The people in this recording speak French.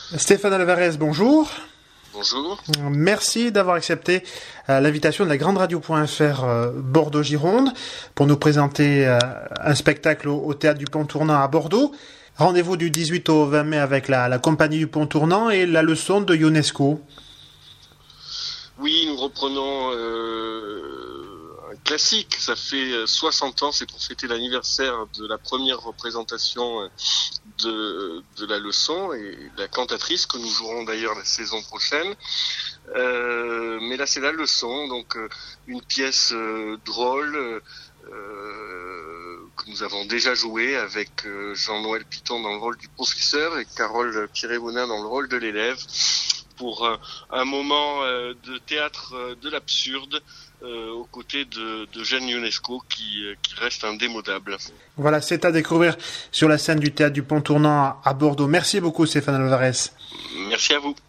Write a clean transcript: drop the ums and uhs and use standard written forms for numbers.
Stéphane Alvarez, bonjour. Bonjour. Merci d'avoir accepté l'invitation de la Grande Radio.fr Bordeaux-Gironde pour nous présenter un spectacle au Théâtre du Pont Tournant à Bordeaux. Rendez-vous du 18 au 20 mai avec la Compagnie du Pont Tournant et la leçon de Ionesco. Oui, nous reprenons un classique. Ça fait 60 ans, c'est pour fêter l'anniversaire de la première représentation de la leçon et la cantatrice que nous jouerons d'ailleurs la saison prochaine. Mais là, c'est la leçon, donc une pièce drôle que nous avons déjà jouée avec Jean-Noël Piton dans le rôle du professeur et Carole Pierret-Bonin dans le rôle de l'élève, pour un moment de théâtre de l'absurde aux côtés de Jeanne Ionesco qui reste indémodable. Voilà, c'est à découvrir sur la scène du Théâtre du Pont Tournant à Bordeaux. Merci beaucoup Stéphane Alvarez. Merci à vous.